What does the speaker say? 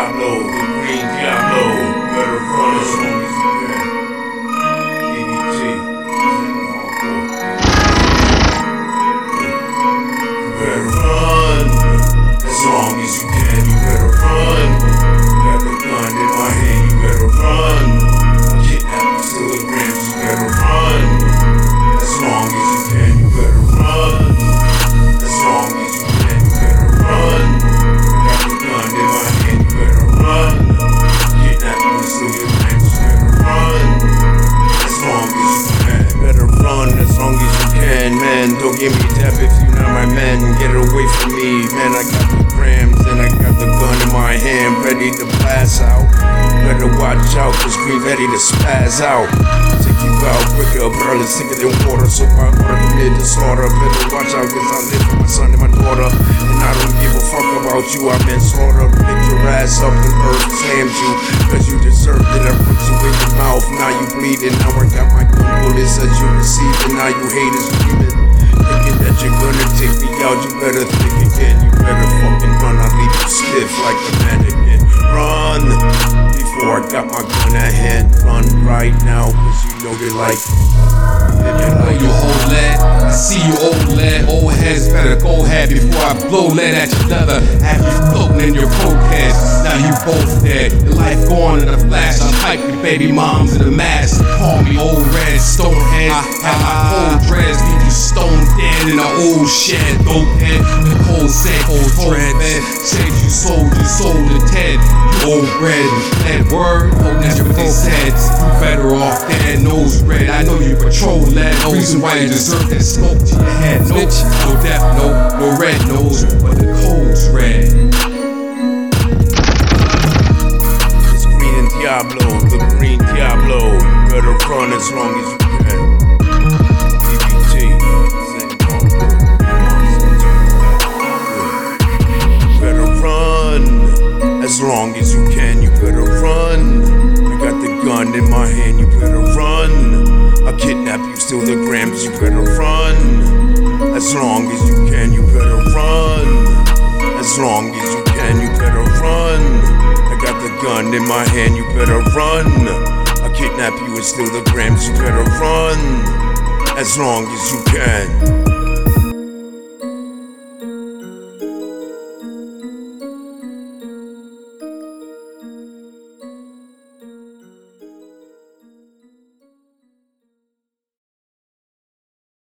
Diablo, the green Diablo. Better run as long as you can. EBT, better run as long as you can. You better run. Got the gun in my hand. You better run. I kidnap you, steal the grams. You better run as long as you can. You better run as long as you can. You better run. Got the gun in my hand. You better run. Kidnap you, steal your grams. You better run as long as you can. Better run as long as you can, man. Don't give me death if you're not my man. Get away from me, man. I got the grams and I got the gun in my hand, ready to pass out. Better watch out, cause Green ready to spaz out. Take you out quicker, burning sicker than water. So I order commit to slaughter. Better watch out, cause I live for my son and my daughter. And I don't give a fuck about you, I've been slaughtered. Pick your ass up and earth slammed you, cause you deserved it. I put you in your mouth, now you bleeding. Now I got my gun bullets that you received, and now you haters screaming. Thinking that you're gonna take me out, you better think again. You better fucking run, I'll leave you stiff like a mannequin. Run, before I got my gun at hand. Run right now, cause you know they like You know you old lad, I see you old lad. Old heads better go ahead before I blow lead at your leather. Have you floating in your coke heads, now you both dead. Your life gone in a flash, I hype your baby moms in a mask. Call me old red stonehead, have my cold dreads, leave you stone dead in an old shed. Dope head, the cold said old dreads, said you sold to Ted. You old bread and fled word, oh that's what they said. You better off dead, nose red, I know you patrol lead. No reason why you deserve that smoke to your head. No, no death, no red nose, but the cold's red. It's green and Diablo, the green Diablo. Better run as long as you can. EBT, better run as long as you can. You better run. I got the gun in my hand. You better run. I'll kidnap you, steal the grams. You better run as long as you can. You better run as long as you can. You better run. I got the gun in my hand. You better run. I'll kidnap you and steal the grams. You better run as long as you can.